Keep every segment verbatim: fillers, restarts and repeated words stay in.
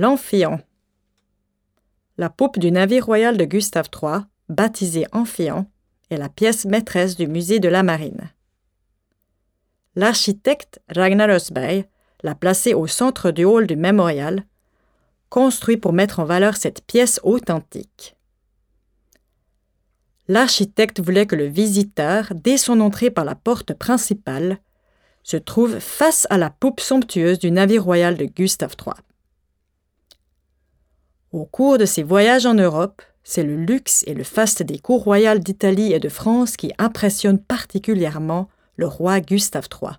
L'Amphion. La poupe du navire royal de Gustave trois, baptisée Amphion, est la pièce maîtresse du musée de la Marine. L'architecte Ragnar Östberg l'a placée au centre du hall du mémorial, construit pour mettre en valeur cette pièce authentique. L'architecte voulait que le visiteur, dès son entrée par la porte principale, se trouve face à la poupe somptueuse du navire royal de Gustave trois. Au cours de ses voyages en Europe, c'est le luxe et le faste des cours royales d'Italie et de France qui impressionnent particulièrement le roi Gustave trois.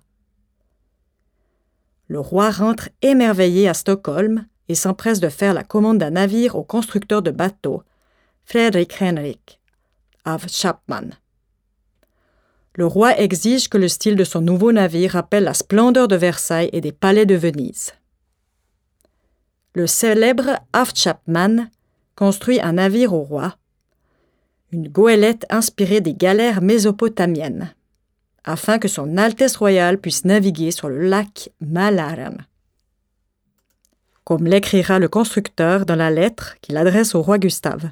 Le roi rentre émerveillé à Stockholm et s'empresse de faire la commande d'un navire au constructeur de bateaux, Fredrik Henrik af Chapman. Le roi exige que le style de son nouveau navire rappelle la splendeur de Versailles et des palais de Venise. Le célèbre af Chapman construit un navire au roi, une goélette inspirée des galères mésopotamiennes, afin que son Altesse royale puisse naviguer sur le lac Mälaren. Comme l'écrira le constructeur dans la lettre qu'il adresse au roi Gustave.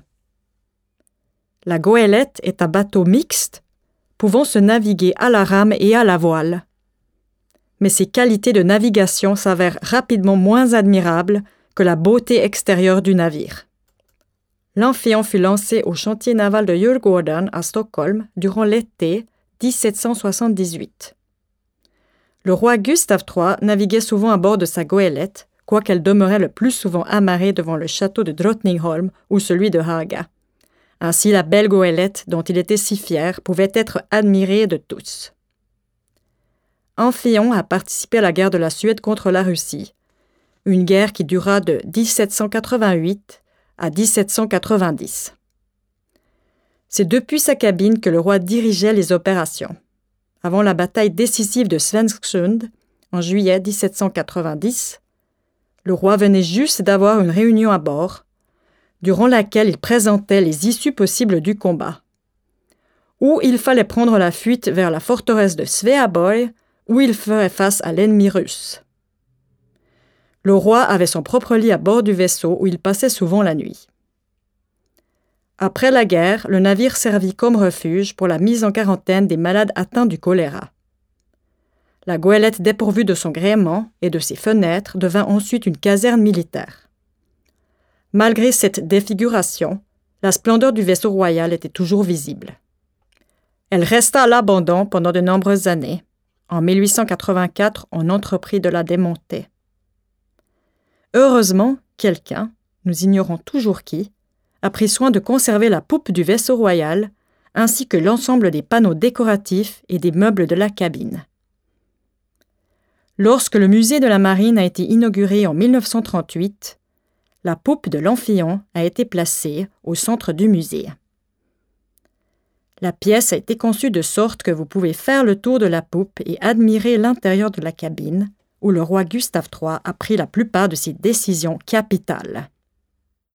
La goélette est un bateau mixte, pouvant se naviguer à la rame et à la voile. Mais ses qualités de navigation s'avèrent rapidement moins admirables que la beauté extérieure du navire. L'Amphion fut lancé au chantier naval de Djurgården à Stockholm durant l'été dix-sept cent soixante-dix-huit. Le roi Gustave trois naviguait souvent à bord de sa goélette, quoiqu'elle demeurait le plus souvent amarrée devant le château de Drottningholm ou celui de Haga. Ainsi, la belle goélette, dont il était si fier, pouvait être admirée de tous. Amphion a participé à la guerre de la Suède contre la Russie, une guerre qui dura de dix-sept cent quatre-vingt-huit à dix-sept cent quatre-vingt-dix. C'est depuis sa cabine que le roi dirigeait les opérations. Avant la bataille décisive de Svensksund, en juillet dix-sept cent quatre-vingt-dix, le roi venait juste d'avoir une réunion à bord, durant laquelle il présentait les issues possibles du combat. Ou il fallait prendre la fuite vers la forteresse de Sveaborg, où il ferait face à l'ennemi russe. Le roi avait son propre lit à bord du vaisseau où il passait souvent la nuit. Après la guerre, le navire servit comme refuge pour la mise en quarantaine des malades atteints du choléra. La goélette dépourvue de son gréement et de ses fenêtres devint ensuite une caserne militaire. Malgré cette défiguration, la splendeur du vaisseau royal était toujours visible. Elle resta à l'abandon pendant de nombreuses années. En mille huit cent quatre-vingt-quatre, on entreprit de la démonter. Heureusement, quelqu'un, nous ignorons toujours qui, a pris soin de conserver la poupe du vaisseau royal, ainsi que l'ensemble des panneaux décoratifs et des meubles de la cabine. Lorsque le musée de la Marine a été inauguré en mille neuf cent trente-huit, la poupe de l'Amphion a été placée au centre du musée. La pièce a été conçue de sorte que vous pouvez faire le tour de la poupe et admirer l'intérieur de la cabine, où le roi Gustave trois a pris la plupart de ses décisions capitales.